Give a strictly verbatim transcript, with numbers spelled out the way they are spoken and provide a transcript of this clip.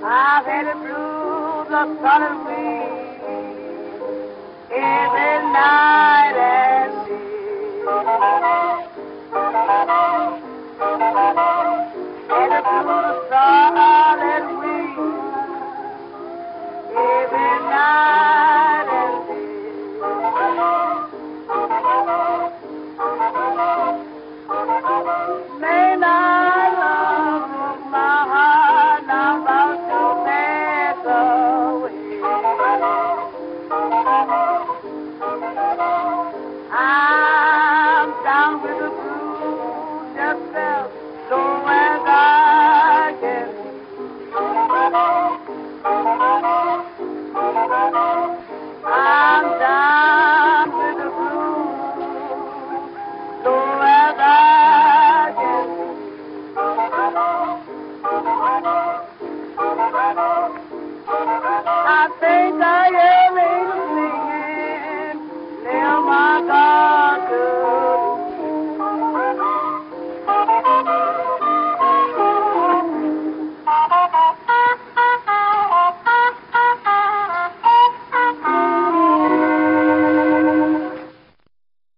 I've had the blues of solid weed every night and day. Had the blues of solid weed every night and day. May not love broke my heart, now about to pass away. I'm down with the blues, just as low as I can see. I'm down with the blues, low as I can see.